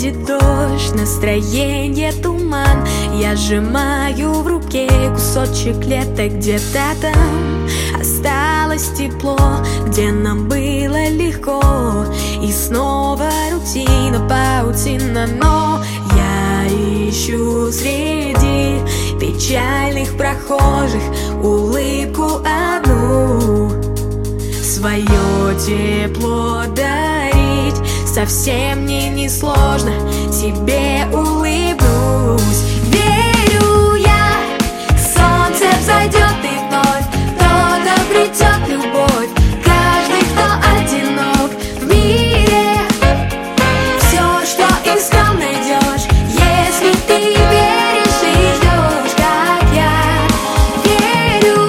Будет дождь, настроение туман. Я сжимаю в руке кусочек лета. Где-то там осталось тепло, где нам было легко. И снова рутина, паутина, но я ищу среди печальных прохожих улыбку одну. Свое тепло дарить совсем мне не сложно, тебе улыбнусь. Верю я, солнце взойдет и вновь кто-то обретет любовь. Каждый, кто одинок в мире, все, что искал, найдешь, если ты веришь и ждешь, как я верю.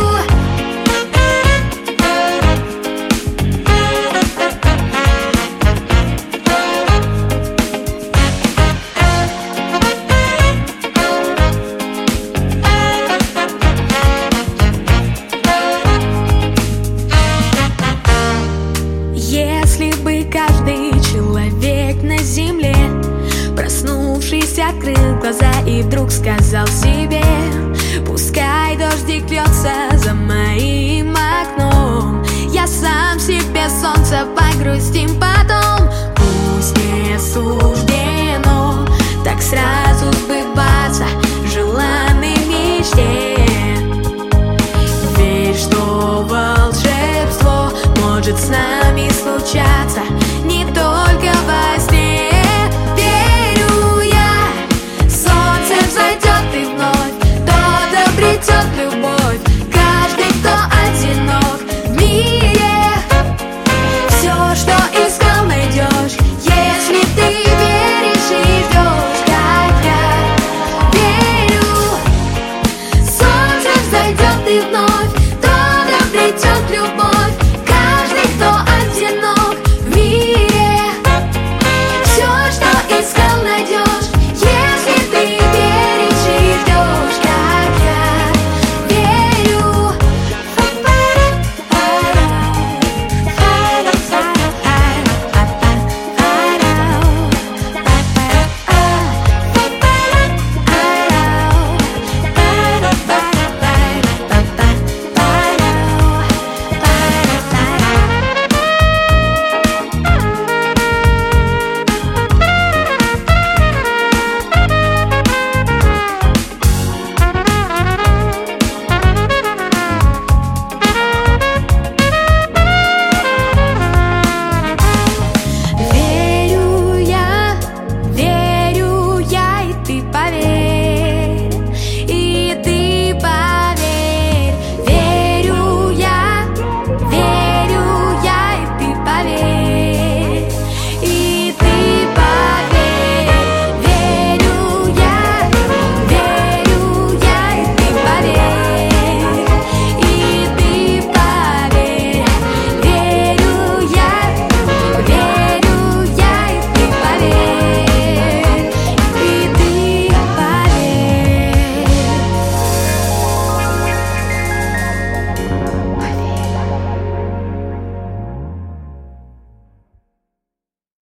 Если бы каждый человек на земле, проснувшись, открыл глаза и вдруг сказал себе: пускай дождик льется за моим окном, я сам себе солнце, погрустим потом. Пусть не суждено так сразу сбываться желанной мечте. Верь, что волшебство может с нами случаться не только